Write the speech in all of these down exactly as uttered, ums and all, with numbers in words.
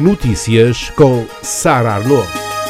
Notícias com Sara Arnaud.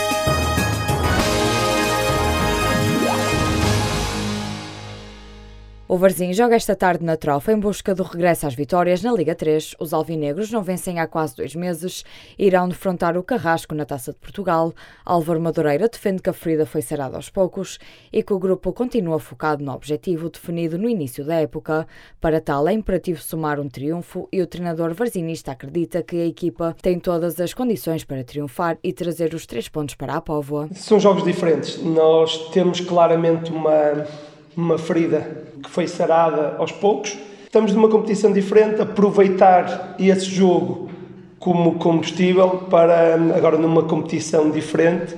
O Varzim joga esta tarde na Trofa em busca do regresso às vitórias na Liga três. Os alvinegros não vencem há quase dois meses e irão defrontar o Carrasco na Taça de Portugal. Álvaro Madureira defende que a ferida foi sarada aos poucos e que o grupo continua focado no objetivo definido no início da época. Para tal, é imperativo somar um triunfo e o treinador varzinista acredita que a equipa tem todas as condições para triunfar e trazer os três pontos para a Póvoa. São jogos diferentes. Nós temos claramente uma, uma ferida que foi sarada aos poucos. Estamos numa competição diferente, aproveitar esse jogo como combustível para, agora numa competição diferente,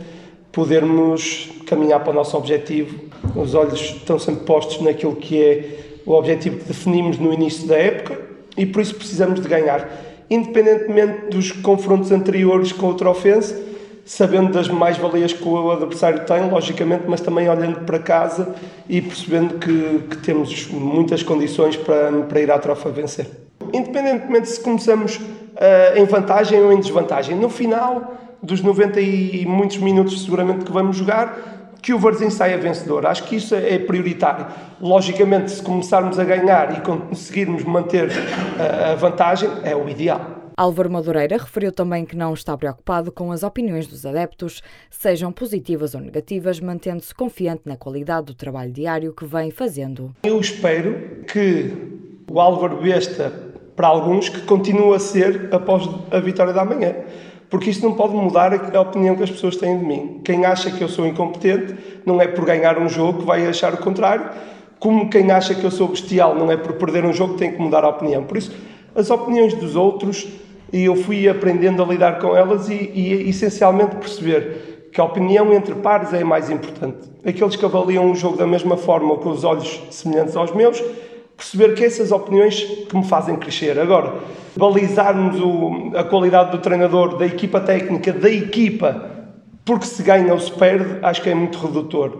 podermos caminhar para o nosso objetivo. Os olhos estão sempre postos naquilo que é o objetivo que definimos no início da época e por isso precisamos de ganhar. Independentemente dos confrontos anteriores com o Trofense, sabendo das mais-valias que o adversário tem, logicamente, mas também olhando para casa e percebendo que, que temos muitas condições para, para ir à Trofa vencer. Independentemente se começamos uh, em vantagem ou em desvantagem, no final dos noventa e muitos minutos seguramente que vamos jogar, que o Varzim saia vencedor. Acho que isso é prioritário. Logicamente, se começarmos a ganhar e conseguirmos manter uh, a vantagem, é o ideal. Álvaro Madureira referiu também que não está preocupado com as opiniões dos adeptos, sejam positivas ou negativas, mantendo-se confiante na qualidade do trabalho diário que vem fazendo. Eu espero que o Álvaro Besta, para alguns, que continue a ser após a vitória da manhã, porque isto não pode mudar a opinião que as pessoas têm de mim. Quem acha que eu sou incompetente não é por ganhar um jogo que vai achar o contrário, como quem acha que eu sou bestial não é por perder um jogo que tem que mudar a opinião. Por isso, as opiniões dos outros, e eu fui aprendendo a lidar com elas e, e essencialmente perceber que a opinião entre pares é a mais importante. Aqueles que avaliam o jogo da mesma forma ou com os olhos semelhantes aos meus, perceber que essas opiniões que me fazem crescer. Agora, balizarmos o, a qualidade do treinador, da equipa técnica, da equipa, porque se ganha ou se perde, acho que é muito redutor.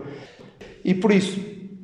E por isso,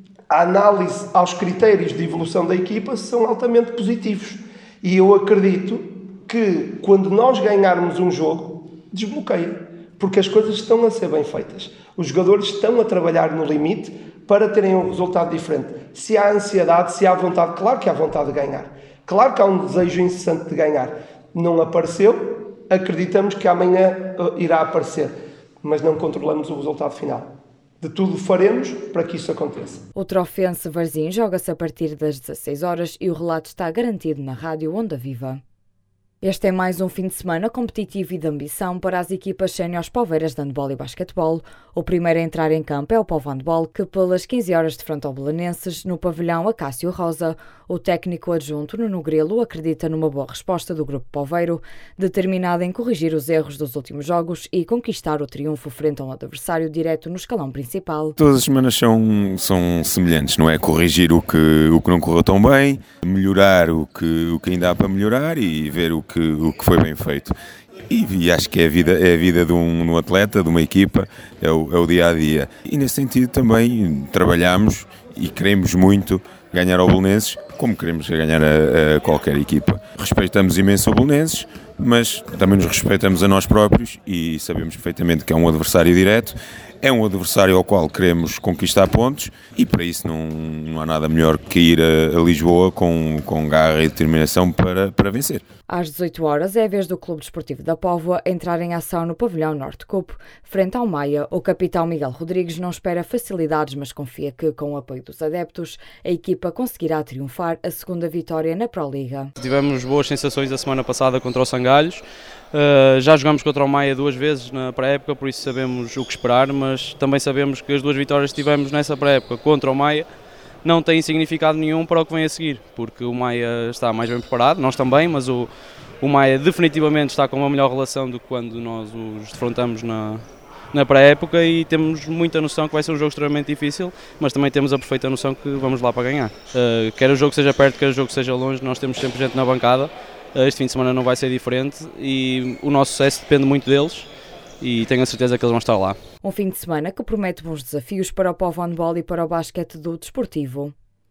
a análise aos critérios de evolução da equipa são altamente positivos. E eu acredito que quando nós ganharmos um jogo, desbloqueia, porque as coisas estão a ser bem feitas. Os jogadores estão a trabalhar no limite para terem um resultado diferente. Se há ansiedade, se há vontade, claro que há vontade de ganhar. Claro que há um desejo incessante de ganhar. Não apareceu, acreditamos que amanhã irá aparecer, mas não controlamos o resultado final. De tudo faremos para que isso aconteça. O Trofense Varzim joga-se a partir das dezasseis horas e o relato está garantido na Rádio Onda Viva. Este é mais um fim de semana competitivo e de ambição para as equipas séniores poveiras de handball e basquetebol. O primeiro a entrar em campo é o Povo Handball, que pelas quinze horas defronta ao Belenenses no pavilhão Acácio Rosa. O técnico adjunto Nuno Grilo acredita numa boa resposta do grupo poveiro, determinado em corrigir os erros dos últimos jogos e conquistar o triunfo frente a um adversário direto no escalão principal. Todas as semanas são, são semelhantes, não é? Corrigir o que, o que não correu tão bem, melhorar o que, o que ainda há para melhorar e ver o que, o que foi bem feito. E, e acho que é a vida, é a vida de, um, de um atleta, de uma equipa, é o, é o dia a dia. E nesse sentido também trabalhamos e queremos muito ganhar ao Belenenses, como queremos ganhar a, a qualquer equipa. Respeitamos imenso o Belenenses, mas também nos respeitamos a nós próprios e sabemos perfeitamente que é um adversário direto, é um adversário ao qual queremos conquistar pontos e para isso não, não há nada melhor que ir a, a Lisboa com, com garra e determinação para, para vencer. Às dezoito horas é a vez do Clube Desportivo da Póvoa entrar em ação no pavilhão Norte Cup, frente ao Maia. O capitão Miguel Rodrigues não espera facilidades, mas confia que, com o apoio dos adeptos, a equipa conseguirá triunfar a segunda vitória na Proliga. Tivemos boas sensações a semana passada contra o Sangalhos. Uh, já jogámos contra o Maia duas vezes na pré-época, por isso sabemos o que esperar, mas também sabemos que as duas vitórias que tivemos nessa pré-época contra o Maia não têm significado nenhum para o que vem a seguir, porque o Maia está mais bem preparado, nós também, mas o, o Maia definitivamente está com uma melhor relação do que quando nós os defrontamos na, na pré-época e temos muita noção que vai ser um jogo extremamente difícil, mas também temos a perfeita noção que vamos lá para ganhar. Uh, quer o jogo seja perto, quer o jogo seja longe, nós temos sempre gente na bancada. Este fim de semana não vai ser diferente e o nosso sucesso depende muito deles e tenho a certeza que eles vão estar lá. Um fim de semana que promete bons desafios para o Povo Handball e para o basquete do Desportivo.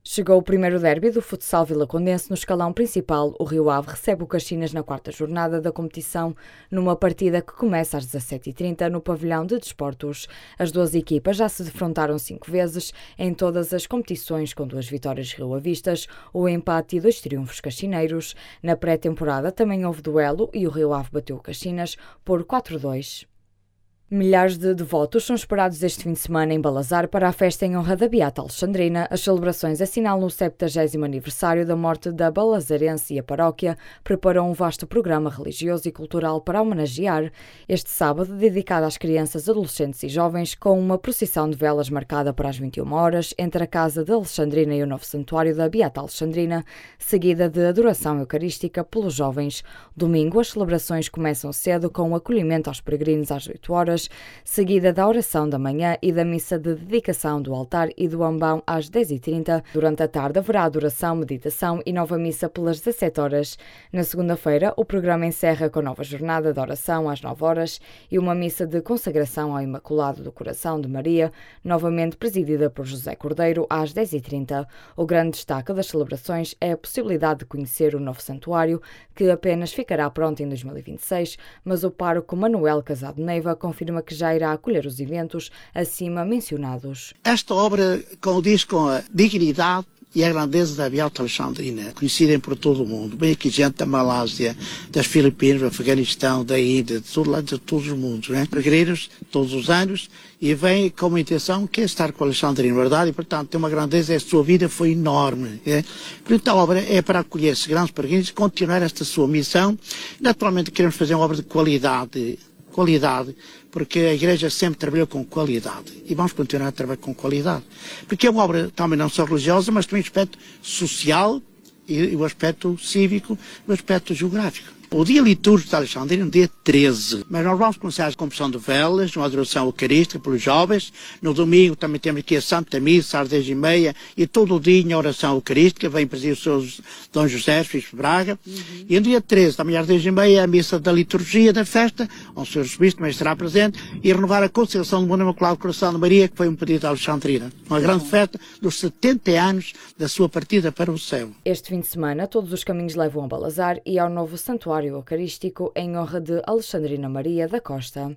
Chegou o primeiro derby do futsal vilacondense no escalão principal. O Rio Ave recebe o Caxinas na quarta jornada da competição, numa partida que começa às dezassete e trinta no pavilhão de desportos. As duas equipas já se defrontaram cinco vezes em todas as competições, com duas vitórias rioavistas, o empate e dois triunfos caxineiros. Na pré-temporada também houve duelo e o Rio Ave bateu o Caxinas por quatro a dois. Milhares de devotos são esperados este fim de semana em Balazar para a festa em honra da Beata Alexandrina. As celebrações assinalam o septagésimo aniversário da morte da balazarense e a paróquia preparou um vasto programa religioso e cultural para homenagear este sábado, dedicado às crianças, adolescentes e jovens, com uma procissão de velas marcada para as vinte e uma horas entre a Casa de Alexandrina e o novo santuário da Beata Alexandrina, seguida de adoração eucarística pelos jovens. Domingo, as celebrações começam cedo com o acolhimento aos peregrinos às oito horas, seguida da oração da manhã e da missa de dedicação do altar e do ambão às dez e trinta. Durante a tarde haverá adoração, meditação e nova missa pelas dezassete horas. Na segunda-feira, o programa encerra com nova jornada de oração às nove horas e uma missa de consagração ao Imaculado do Coração de Maria, novamente presidida por José Cordeiro, às dez e trinta. O grande destaque das celebrações é a possibilidade de conhecer o novo santuário, que apenas ficará pronto em dois mil e vinte e seis, mas o pároco Manuel Casado Neiva confirma que já irá acolher os eventos acima mencionados. Esta obra condiz com a dignidade e a grandeza da Beata Alexandrina, conhecida por todo o mundo. Bem aqui gente da Malásia, das Filipinas, do Afeganistão, da Índia, de, todo, de todos os mundos, né? Peregrinos todos os anos, e vem com uma intenção que é estar com a Alexandrina, verdade? E, portanto, tem uma grandeza, a sua vida foi enorme. Né? Portanto, a obra é para acolher esses grandes peregrinos e continuar esta sua missão. Naturalmente, queremos fazer uma obra de qualidade, qualidade, porque a Igreja sempre trabalhou com qualidade e vamos continuar a trabalhar com qualidade, porque é uma obra também não só religiosa, mas também o aspecto social e, e o aspecto cívico e o aspecto geográfico. O dia litúrgico de Alexandrina é no dia treze, mas nós vamos começar a composição de velas, uma adoração eucarística pelos jovens. No domingo também temos aqui a Santa Missa às dez e meia e todo o dia a oração eucarística, vem presidir o seu Dom José, Bispo de Braga. Uhum. E no dia treze, também às dez e meia, a missa da liturgia da festa, onde o senhor Bispo também estará presente, e renovar a consagração do Mundo Imaculado do Coração de Maria, que foi um pedido de Alexandrina. Uma grande uhum. festa dos setenta anos da sua partida para o céu. Este fim de semana, todos os caminhos levam a Balazar e ao novo santuário eucarístico em honra de Alexandrina Maria da Costa.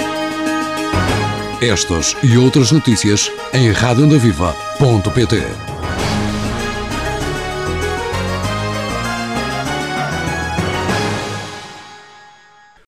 Estas e outras notícias em rádio onda viva ponto pt.